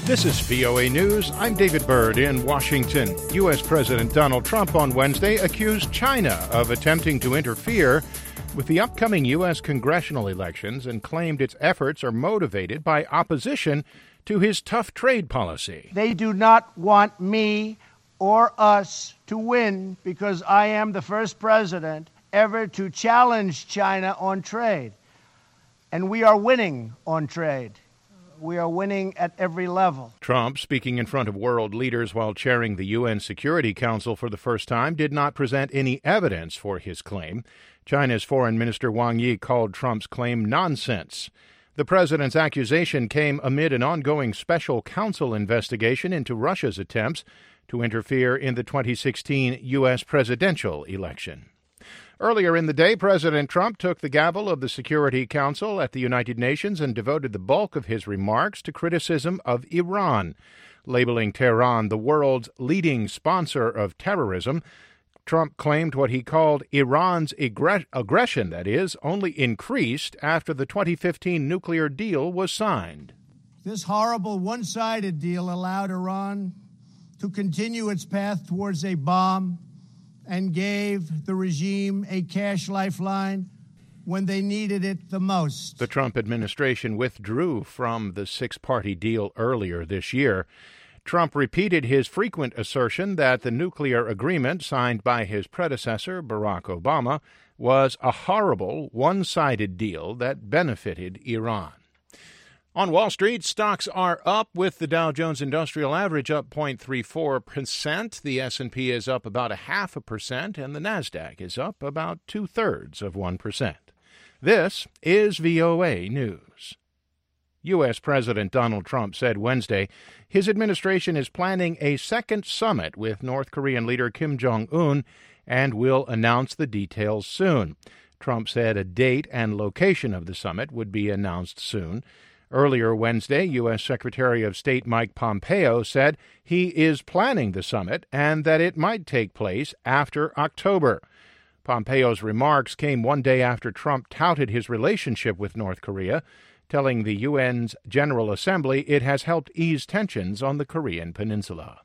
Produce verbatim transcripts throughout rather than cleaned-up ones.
This is V O A News. I'm David Byrd in Washington. U S. President Donald Trump on Wednesday accused China of attempting to interfere with the upcoming U S congressional elections and claimed its efforts are motivated by opposition to his tough trade policy. They do not want me or us to win because I am the first president ever to challenge China on trade. And we are winning on trade. We are winning at every level. Trump, speaking in front of world leaders while chairing the U N Security Council for the first time, did not present any evidence for his claim. China's Foreign Minister Wang Yi called Trump's claim nonsense. The president's accusation came amid an ongoing special counsel investigation into Russia's attempts to interfere in the twenty sixteen U S presidential election. Earlier in the day, President Trump took the gavel of the Security Council at the United Nations and devoted the bulk of his remarks to criticism of Iran. Labeling Tehran the world's leading sponsor of terrorism, Trump claimed what he called Iran's aggr- aggression, that is, only increased after the twenty fifteen nuclear deal was signed. This horrible one-sided deal allowed Iran to continue its path towards a bomb and gave the regime a cash lifeline when they needed it the most. The Trump administration withdrew from the six-party deal earlier this year. Trump repeated his frequent assertion that the nuclear agreement signed by his predecessor, Barack Obama, was a horrible, one-sided deal that benefited Iran. On Wall Street, stocks are up, with the Dow Jones Industrial Average up zero point three four percent. The S and P is up about a half a percent, and the Nasdaq is up about two-thirds of one percent. This is V O A News. U S. President Donald Trump said Wednesday his administration is planning a second summit with North Korean leader Kim Jong-un and will announce the details soon. Trump said a date and location of the summit would be announced soon. Earlier Wednesday, U S. Secretary of State Mike Pompeo said he is planning the summit and that it might take place after October. Pompeo's remarks came one day after Trump touted his relationship with North Korea, telling the U N's General Assembly it has helped ease tensions on the Korean Peninsula.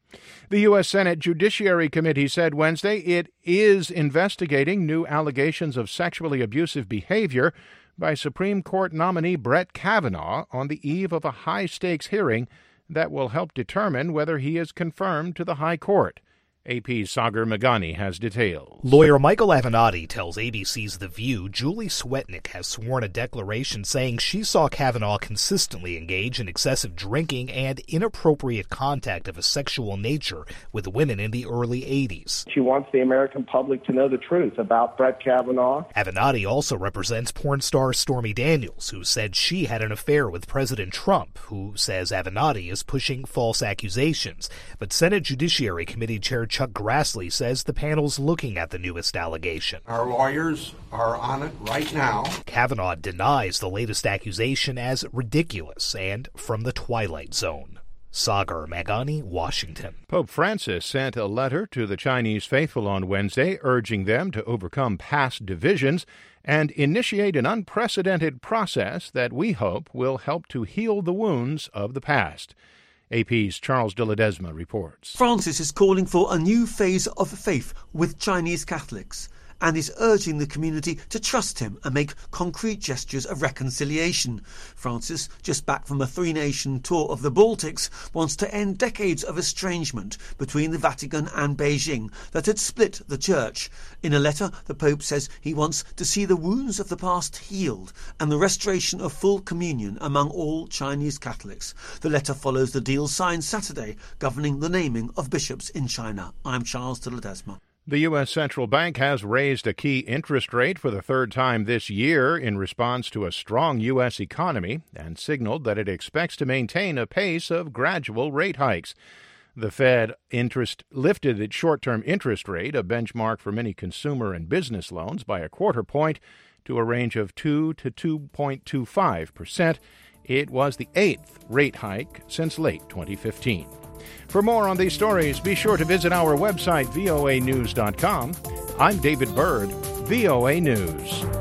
The U S. Senate Judiciary Committee said Wednesday it is investigating new allegations of sexually abusive behavior by Supreme Court nominee Brett Kavanaugh on the eve of a high-stakes hearing that will help determine whether he is confirmed to the High Court. A P's Sagar Meghani has details. Lawyer Michael Avenatti tells A B C's The View Julie Swetnick has sworn a declaration saying she saw Kavanaugh consistently engage in excessive drinking and inappropriate contact of a sexual nature with women in the early eighties. She wants the American public to know the truth about Brett Kavanaugh. Avenatti also represents porn star Stormy Daniels, who said she had an affair with President Trump, who says Avenatti is pushing false accusations. But Senate Judiciary Committee Chair Chuck Grassley says the panel's looking at the newest allegation. Our lawyers are on it right now. Kavanaugh denies the latest accusation as ridiculous and from the Twilight Zone. Sagar Meghani, Washington. Pope Francis sent a letter to the Chinese faithful on Wednesday urging them to overcome past divisions and initiate an unprecedented process that we hope will help to heal the wounds of the past. A P's Charles de Ledesma reports. Francis is calling for a new phase of faith with Chinese Catholics and is urging the community to trust him and make concrete gestures of reconciliation. Francis, just back from a three-nation tour of the Baltics, wants to end decades of estrangement between the Vatican and Beijing that had split the Church. In a letter, the Pope says he wants to see the wounds of the past healed and the restoration of full communion among all Chinese Catholics. The letter follows the deal signed Saturday governing the naming of bishops in China. I'm Charles de Ledesma. The U S. Central Bank has raised a key interest rate for the third time this year in response to a strong U S economy and signaled that it expects to maintain a pace of gradual rate hikes. The Fed interest lifted its short-term interest rate, a benchmark for many consumer and business loans, by a quarter point to a range of two to two point two five percent. It was the eighth rate hike since late twenty fifteen. For more on these stories, be sure to visit our website, V O A news dot com. I'm David Byrd, V O A News.